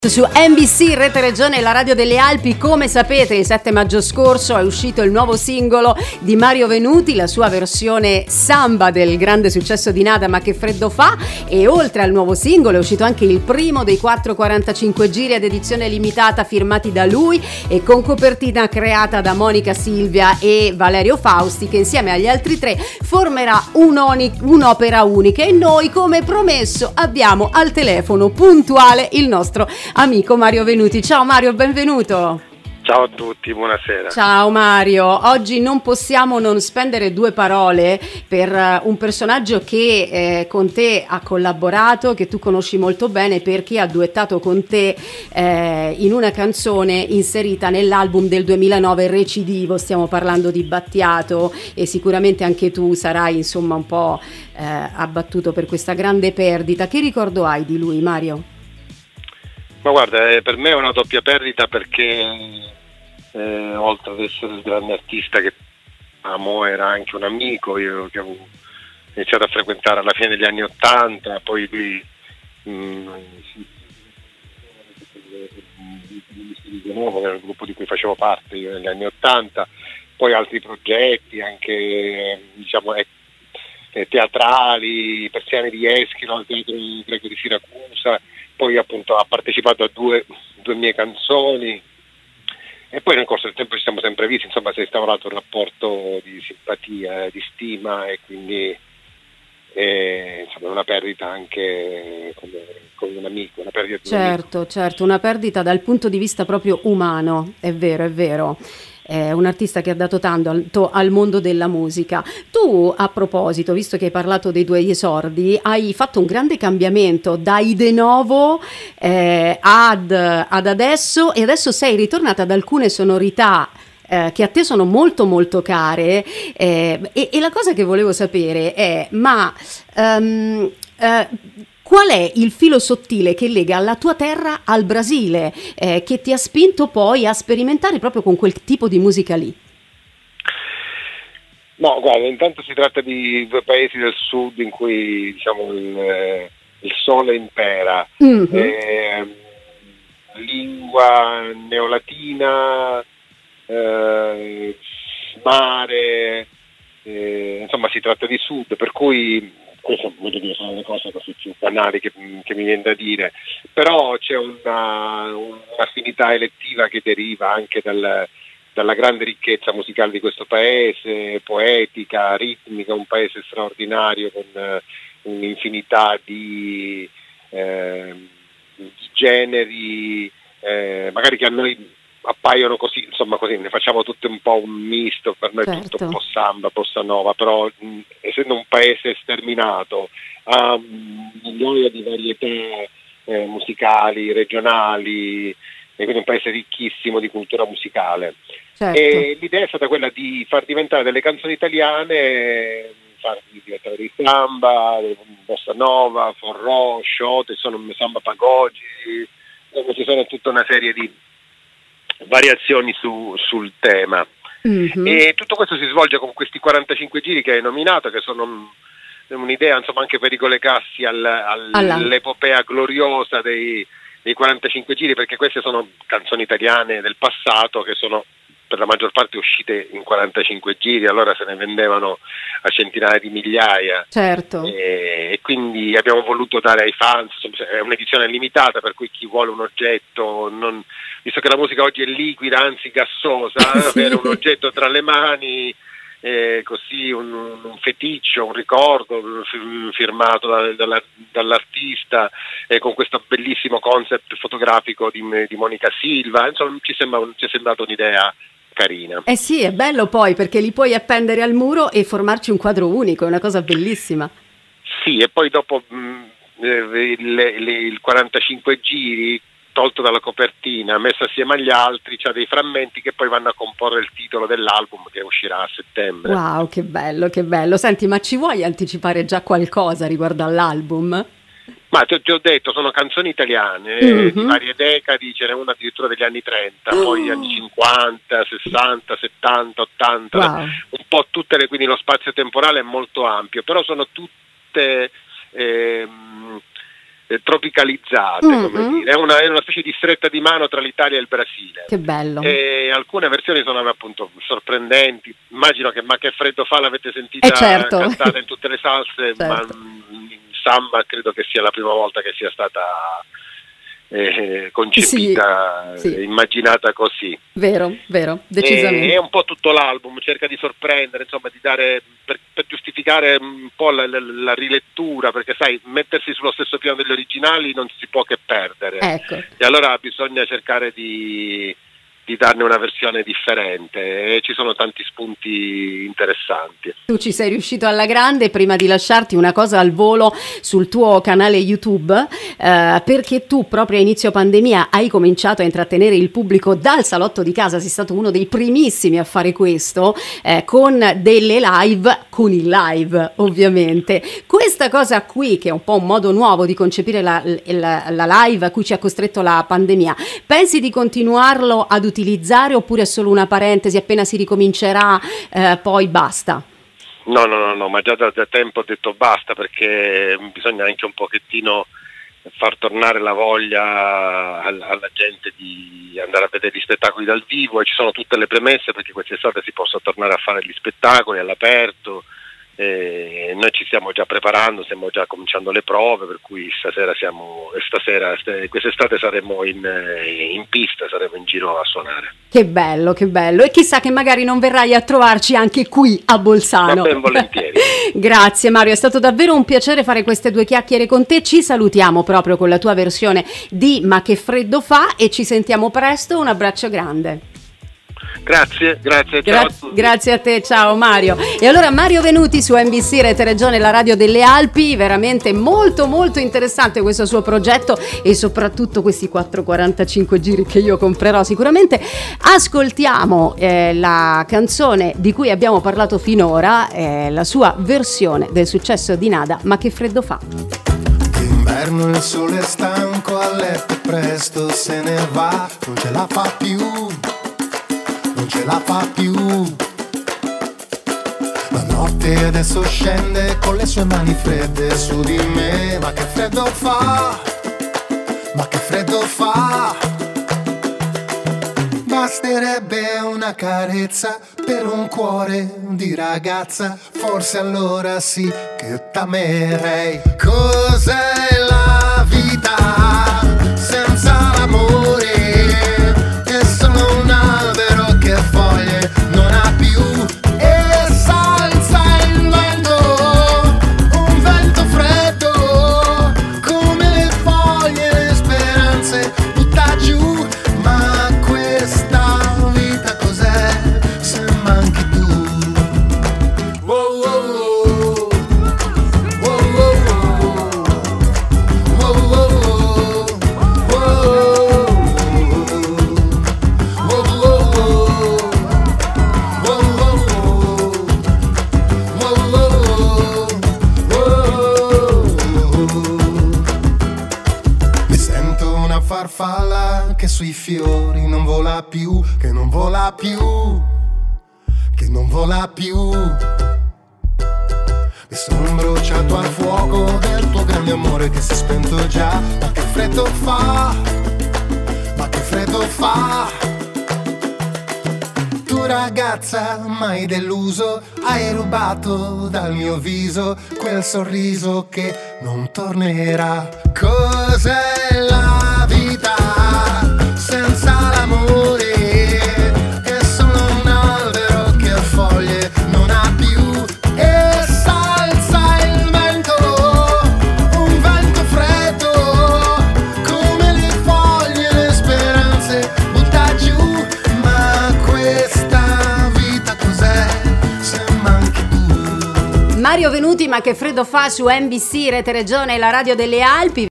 Su NBC Rete Regione, la radio delle Alpi. Come sapete, il 7 maggio scorso è uscito il nuovo singolo di Mario Venuti, la sua versione samba del grande successo di Nada, Ma che freddo fa. E oltre al nuovo singolo è uscito anche il primo dei 445 giri ad edizione limitata firmati da lui e con copertina creata da Monica Silvia e Valerio Fausti, che insieme agli altri tre formerà un'opera unica. E noi, come promesso, abbiamo al telefono puntuale il nostro amico Mario Venuti. Ciao Mario, benvenuto. Ciao a tutti, buonasera. Ciao Mario, oggi non possiamo non spendere due parole per un personaggio che con te ha collaborato, che tu conosci molto bene perché ha duettato con te in una canzone inserita nell'album del 2009 Recidivo. Stiamo parlando di Battiato e sicuramente anche tu sarai insomma un po' abbattuto per questa grande perdita. Che ricordo hai di lui, Mario? Ma guarda, per me è una doppia perdita perché oltre ad essere il grande artista che amo, era anche un amico. Io che avevo iniziato a frequentare alla fine degli anni '80, poi lui era il gruppo di cui facevo parte io negli anni '80, poi altri progetti anche diciamo teatrali, Persiani di Eschilo al Teatro Greco di Siracusa. Poi appunto ha partecipato a due mie canzoni e poi nel corso del tempo ci siamo sempre visti, insomma si è instaurato un rapporto di simpatia, di stima, e quindi insomma è una perdita anche come un amico, una perdita di un amico. Certo, una perdita dal punto di vista proprio umano, è vero. È un artista che ha dato tanto al mondo della musica. Tu, a proposito, visto che hai parlato dei tuoi esordi, hai fatto un grande cambiamento da De Novo ad adesso, e adesso sei ritornata ad alcune sonorità che a te sono molto molto care, e la cosa che volevo sapere è qual è il filo sottile che lega la tua terra al Brasile, che ti ha spinto poi a sperimentare proprio con quel tipo di musica lì? No, guarda, intanto si tratta di due paesi del sud in cui diciamo il sole impera, lingua neolatina, mare, insomma si tratta di sud, per cui questo voglio dire, sono le cose così più banali che mi viene da dire, però c'è un'affinità elettiva che deriva anche dalla grande ricchezza musicale di questo paese, poetica, ritmica, un paese straordinario con un'infinità di generi, magari che a noi appaiono così, insomma così, ne facciamo tutto un po' un misto, per noi Certo. tutto un po' samba, bossa nova, però essendo un paese sterminato ha migliaia di varietà musicali, regionali, e quindi un paese ricchissimo di cultura musicale. Certo. E l'idea è stata quella di far diventare delle canzoni italiane, farli diventare di samba, bossa nova, forró, shot, sono samba pagoggi, dove ci sono tutta una serie di variazioni sul tema. E tutto questo si svolge con questi 45 giri che hai nominato, che sono un'idea insomma anche per ricollegarsi all'epopea gloriosa dei 45 giri, perché queste sono canzoni italiane del passato che sono per la maggior parte uscite in 45 giri, allora se ne vendevano a centinaia di migliaia. Certo. E quindi abbiamo voluto dare ai fans, è un'edizione limitata, per cui chi vuole un oggetto, visto che la musica oggi è liquida, anzi gassosa, Sì. avere un oggetto tra le mani, così un feticcio, un ricordo firmato dall'artista, con questo bellissimo concept fotografico di Monica Silva, insomma ci è sembrata un'idea carina. Eh sì, è bello poi perché li puoi appendere al muro e formarci un quadro unico, è una cosa bellissima. Sì, e poi dopo il 45 giri, tolto dalla copertina, messo assieme agli altri, c'ha dei frammenti che poi vanno a comporre il titolo dell'album che uscirà a settembre. Wow, che bello, che bello. Senti, ma ci vuoi anticipare già qualcosa riguardo all'album? Ma ti ho detto, sono canzoni italiane di varie decadi, ce n'è una addirittura degli anni 30, poi anni 50, 60, 70, 80, Wow. un po' tutte quindi lo spazio temporale è molto ampio, però sono tutte tropicalizzate, come dire. È una specie di stretta di mano tra l'Italia e il Brasile. Che bello. E alcune versioni sono appunto sorprendenti. Immagino che Ma che freddo fa l'avete sentita certo. cantata in tutte le salse, certo. ma in samba credo che sia la prima volta che sia stata concepita, sì. Immaginata così. Vero, decisamente. È un po' tutto l'album, cerca di sorprendere, insomma, di dare per giustificare un po' la rilettura, perché sai, mettersi sullo stesso piano degli originali non si può che perdere. Ecco. E allora bisogna cercare di darne una versione differente, e ci sono tanti spunti interessanti. Tu ci sei riuscito alla grande. Prima di lasciarti, una cosa al volo sul tuo canale YouTube, perché tu proprio a inizio pandemia hai cominciato a intrattenere il pubblico dal salotto di casa, sei stato uno dei primissimi a fare questo, con delle live, con il live ovviamente. Questa cosa qui, che è un po' un modo nuovo di concepire la live a cui ci ha costretto la pandemia, pensi di continuarlo ad utilizzare oppure è solo una parentesi, appena si ricomincerà poi basta? No, ma già da tempo ho detto basta, perché bisogna anche un pochettino far tornare la voglia alla gente di andare a vedere gli spettacoli dal vivo, e ci sono tutte le premesse perché quest'estate si possa tornare a fare gli spettacoli all'aperto. Noi ci stiamo già preparando, stiamo già cominciando le prove, per cui quest'estate saremo in pista, saremo in giro a suonare. Che bello, e chissà che magari non verrai a trovarci anche qui a Bolzano. Ma ben volentieri. Grazie Mario, è stato davvero un piacere fare queste due chiacchiere con te. Ci salutiamo proprio con la tua versione di Ma che freddo fa, e ci sentiamo presto. Un abbraccio grande. Grazie, ciao a tutti. Grazie a te, ciao Mario. E allora Mario Venuti su NBC Rete Regione, la radio delle Alpi. Veramente molto molto interessante questo suo progetto, e soprattutto questi 445 giri che io comprerò sicuramente. Ascoltiamo la canzone di cui abbiamo parlato finora, la sua versione del successo di Nada, Ma che freddo fa. D'inverno il sole è stanco, a letto presto se ne va, non ce la fa più. La notte adesso scende con le sue mani fredde su di me. Ma che freddo fa, basterebbe una carezza per un cuore di ragazza, forse allora sì che t'amerei. Cos'è la vita senza l'amore? È solo un albero che foglie non ha più, e s'alza il vento, un vento freddo, come le foglie, le speranze butta giù. Ma questa vita cos'è se manchi tu? Wow, wow, wow. Wow, wow, wow. Wow, wow, farfalla che sui fiori non vola più, che non vola più. Mi sono bruciato al fuoco del tuo grande amore che si è spento già. Ma che freddo fa. Tu ragazza mai deluso, hai rubato dal mio viso quel sorriso che non tornerà. Cos'è la vita senza l'amore? È solo un albero che foglie non ha più, e s'alza il vento, un vento freddo, come le foglie, le speranze butta giù. Ma questa vita cos'è se manchi tu? Mario Venuti, Ma che freddo fa su NBC Rete Regione, la radio delle Alpi.